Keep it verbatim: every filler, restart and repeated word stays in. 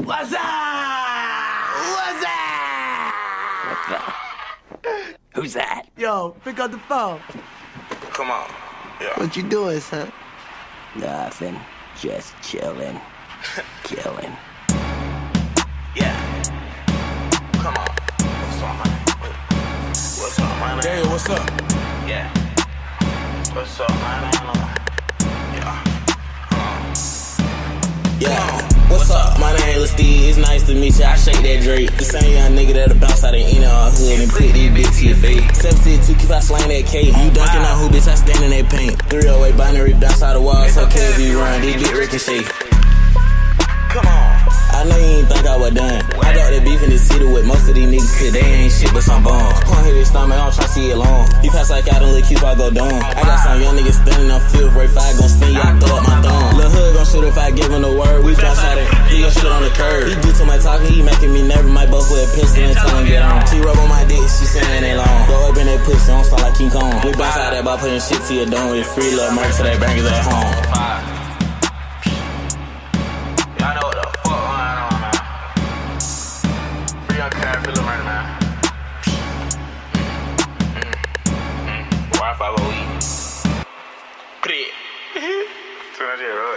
What's up? What's up? What the? Who's that? Yo, pick up the phone. Come on. Yeah. What you doing, son? Nothing. Just chilling. Killing. Yeah. Come on. What's up, man? What's up, man? Dale, what's up? Yeah. What's up, man? Yeah. Come on. Yeah, what's up? My name is Steve. It's nice to meet you. I shake that Drake. The same young nigga that'll bounce out of any our hood and put these bitches to your face. seven two, keep I slang that cake. You dunking on who, bitch? I stand in that paint. three oh eight binary bounce out the walls. So K V run, these big ricochet. Come on. I know you ain't think I was done. I got that beef in the city with most of these niggas, cause they ain't shit but some bombs. Pump hit his stomach, I'm tryna see it long. He pass like I don't look cute, I go down. I got some young niggas standing on field, Ray five gon' spin you, I throw up my thumb. Lil' hood gon' shoot if I give him the word. We bounce out it, he gon' shit on the curb. He do too much talking, he making me nervous. Might both with a pistol and tell him get on. She rub on my dick, she saying it ain't long. Go up in that pussy, don't sound like King Kong. We bounce out that by putting shit to your dome with free love merch for that bangers at home. Y'all know what the fuck going on, man. Free on car, feel right, man. Mm-hmm. Mm-hmm. Wi-Fi, but we. Pretty. Turn that shit right.